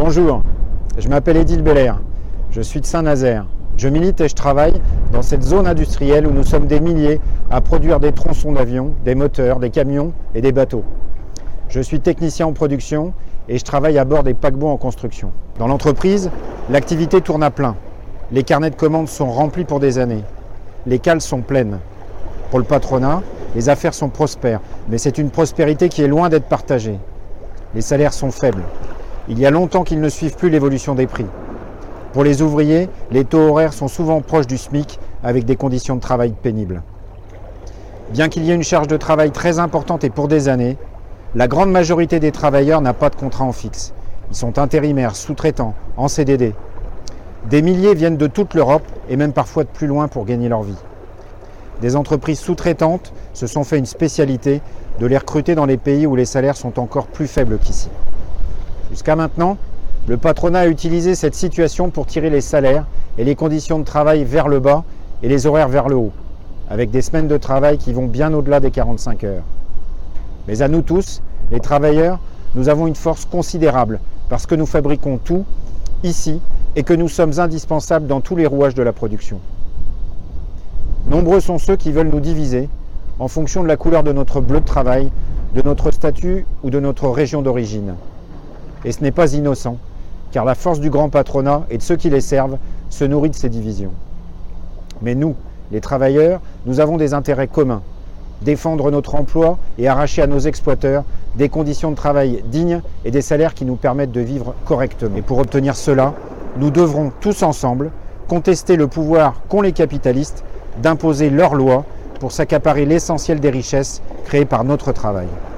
Bonjour, je m'appelle Édile Belair, je suis de Saint-Nazaire. Je milite et je travaille dans cette zone industrielle où nous sommes des milliers à produire des tronçons d'avions, des moteurs, des camions et des bateaux. Je suis technicien en production et je travaille à bord des paquebots en construction. Dans l'entreprise, l'activité tourne à plein. Les carnets de commandes sont remplis pour des années. Les cales sont pleines. Pour le patronat, les affaires sont prospères, mais c'est une prospérité qui est loin d'être partagée. Les salaires sont faibles. Il y a longtemps qu'ils ne suivent plus l'évolution des prix. Pour les ouvriers, les taux horaires sont souvent proches du SMIC avec des conditions de travail pénibles. Bien qu'il y ait une charge de travail très importante et pour des années, la grande majorité des travailleurs n'a pas de contrat en fixe. Ils sont intérimaires, sous-traitants, en CDD. Des milliers viennent de toute l'Europe et même parfois de plus loin pour gagner leur vie. Des entreprises sous-traitantes se sont fait une spécialité de les recruter dans les pays où les salaires sont encore plus faibles qu'ici. Jusqu'à maintenant, le patronat a utilisé cette situation pour tirer les salaires et les conditions de travail vers le bas et les horaires vers le haut, avec des semaines de travail qui vont bien au-delà des 45 heures. Mais à nous tous, les travailleurs, nous avons une force considérable parce que nous fabriquons tout ici et que nous sommes indispensables dans tous les rouages de la production. Nombreux sont ceux qui veulent nous diviser en fonction de la couleur de notre bleu de travail, de notre statut ou de notre région d'origine. Et ce n'est pas innocent, car la force du grand patronat et de ceux qui les servent se nourrit de ces divisions. Mais nous, les travailleurs, nous avons des intérêts communs. Défendre notre emploi et arracher à nos exploiteurs des conditions de travail dignes et des salaires qui nous permettent de vivre correctement. Et pour obtenir cela, nous devrons tous ensemble contester le pouvoir qu'ont les capitalistes d'imposer leurs lois pour s'accaparer l'essentiel des richesses créées par notre travail.